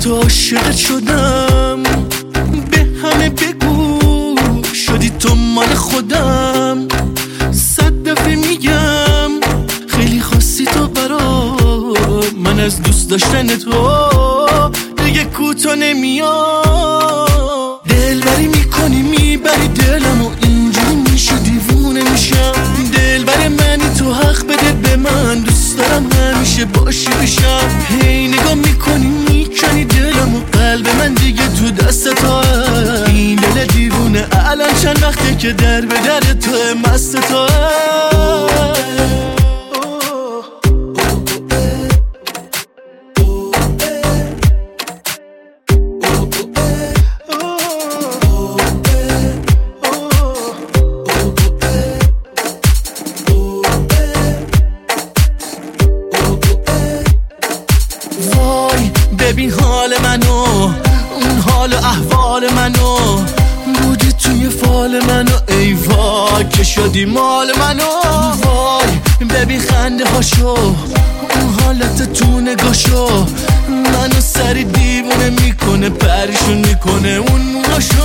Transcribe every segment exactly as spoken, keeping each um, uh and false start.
تو عاشقت شدم، به همه بگو شدی تو مال خودم. صد دفعه میگم خیلی خاصی تو برا من، از دوست داشتن تو دیگه کوتا نمیام. دلبری میکنی میبری دلم و اینجوری میشه دیوونه میشم. دلبر منی تو حق بده به من، دوست دارم همیشه باشی بشم. هی نگاه میکنی میکنی دلم و قلب من دیگه تو دست تو. این دل دیوونه الان چند وقته که در به در تو مست تو. ببین حال منو، اون حال و احوال منو، بودی توی فال منو. ای وای که شدی مال منو. وای ببین خنده هاشو، اون حالت تو نگاشو، منو سری دیوونه میکنه، پریشون میکنه اون موهاشو.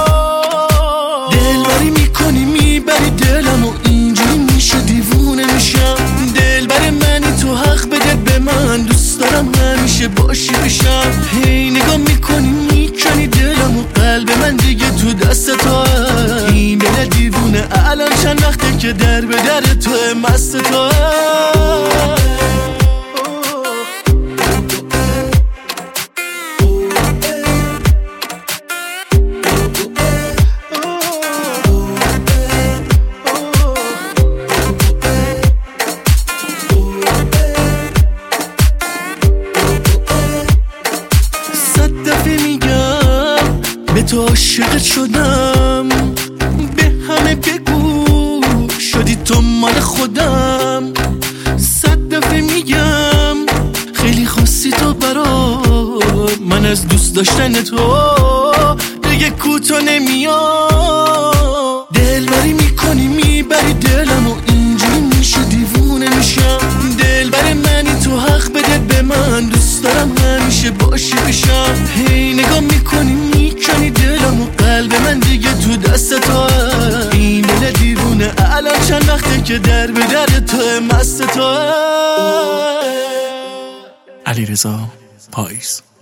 دلبری میکنی میبری دلم و اینجوری میشه دیوونه میشم. دلبر منی تو حق بده به من، دوست دارم همیشه باشی بشم. هی نگاه میکنی میکنی دلم و قلب من دیگه تو دست تو. این دل دیوونه الان چند وقته که در به در تو مست تو. به تو عاشقت شدم، به همه بگو شدی تو مال خودم. صد دفعه میگم خیلی خاصی تو برا من، از دوست داشتن تو دیگه کوتا نمیام. دلبری میکنی میبری دلم و اینجوری میشه دیوونه میشم. دلبر منی تو حق بده به من، دوست دارم همیشه باشی بشم. هی نگاه میکنی میکنی دلم و قلب من دیگه تو دست تو. این دل دیوونه الان چند وقته که در به در تو مست تو. علیرضا پاییز.